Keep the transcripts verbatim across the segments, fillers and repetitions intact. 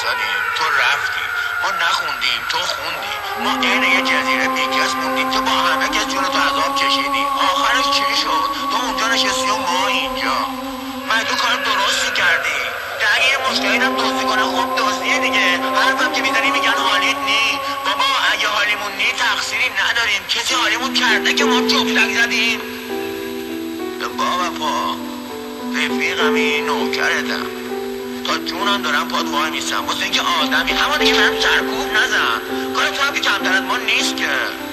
وایسادیم، تو رفتی، ما نخوندیم تو خوندی، ما عین یه جزیره بیکس موندیم، تو با همه کس جون تو عذاب کشیدی. آخرش چی شد؟ تو اونجا نشستی و ما اینجا. من تو کار درستی کردی. اگه یه مشتری هم دزدی کنه خب دزدیه دیگه. حرفم که میزنی میگن حالیت نی. بابا اگه حالیمون نی تقصیری نداریم، کسی حالیمون کرده که ما جفتک زدیم. بابا پا رفیقم این نوکرتم، تا جونم دارم پاد وای میستم واسه اینکه آدمی اما دیگه منم سرکوب نزن. کار تو هم که کمتر از ما نیست که.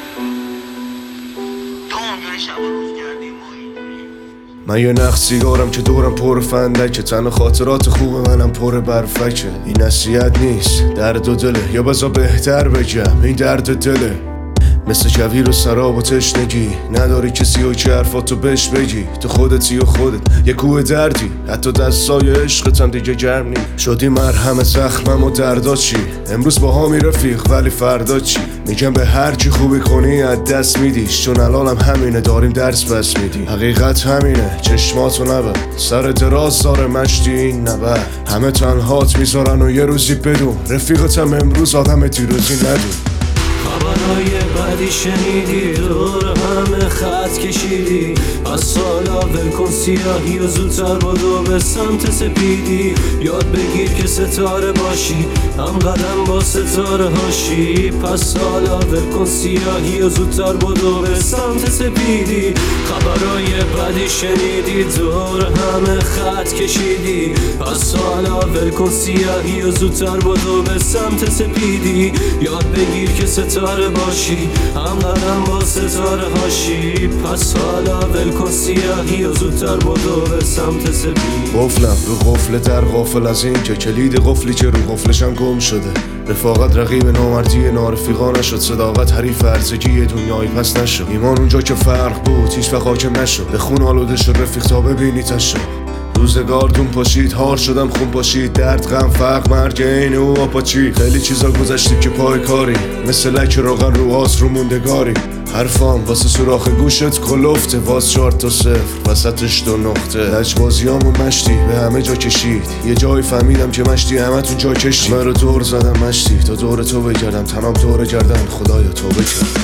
تو اونجوری شب و روز کردی ما اینجوری. من یه نخ سیگارم که دورم پر فندکه، تن خاطرات خوب منم پر برفکه. این نصیحت نیست، درد و دله، یا بذار بهتر بگم این درد دله. مثل کویر و سراب و تشنگی، نداری کسی و که حرفاتو بهش بگی. تو خودتی و خودت یه کوه دردی، حتی دستای عشقت هم دیگه گرم نی. شدی مرهم زخمم و دردا چی؟ امروز با همی رفیق ولی فردا چی؟ میگم به هر کی خوبی کنی از دست میدیش، چون الانم همینه داریم درس بس میدی. حقیقت همینه چشماتو نبر، سر دراز داره مشتی این نبر. همه تنهات میذارن و یه روزی بدون رفیقتم امروز آدم دیروزی ندون. خبرهای بدی شنیدی، دور همه خط کشیدی، از سالا ولکن سیاهی و زودتر بدو به سمت سپیدی. یاد بگیر که ستاره باشی، هم قدم با ستاره هاشی. پس سالا ولکن سیاهی و زودتر بدو به سمت سپیدی. خبرهای بدی شنیدی، دور همه خط کشیدی، از سالا ولکن سیاهی و زودتر بدو به سمت سپیدی. یاد بگیر که ستاره باشی، هم قدم با ستاره هاشی. پس حالا ولکن سیاهی و زودتر بدو به سمت سپید. قفلم رو قفل در غافل از این که کلید قفلی که رو قفلشم گم شده. رفاقت رقیب نامردی نارفیقا نشد، صداقت حریف ارزگی دنیایی پس نشد. ایمان اونجا که فرق بود هیچ وقت حاکم نشد، به خون آلوده شد رفیق تا ببینی تشو. روزگار دون پاشید، هار شدم خون پاشید، درد غم فقر مرگ این او آپاچی. خیلی چیزا گذشتیم که پای کاری، مثل لک روغن رو آس رو موندگاری. حرفام واسه سوراخ گوشت کلفته، واس چهار تا صفر وسطش دو نقطه. لجبازیامون مشتی به همه جا کشید، یه جایی فهمیدم که مشتی همه تون جا کشتی. من رو دور زدم مشتی تا دور تو بگردم، تنام دور گردن خدایا تو بکرد.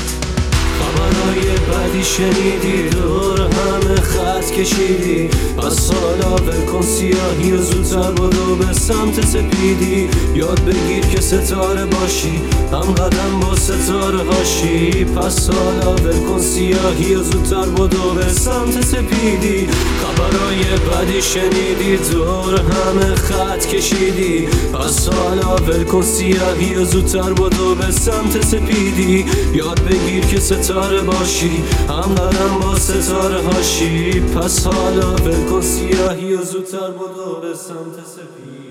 خبرهای بدی شنیدی، دور همه خط کشیدی، از سالا ولکن سیاهی و زودتر بدو به سمت سپیدی. یاد بگیر که ستاره باشی، هم قدم با ستاره هاشی. پس سالا ولکن سیاهی و زودتر بدو به سمت سپیدی. خبرهای بدی شنیدی، دور همه خط کشیدی، از سالا ولکن سیاهی و زودتر بدو به سمت سپیدی. یاد بگیر که ستاره باشی، هم قدم با ستاره هاشی. پس حالا ولکن سیاهی و زودتر بدو به سمت سپید.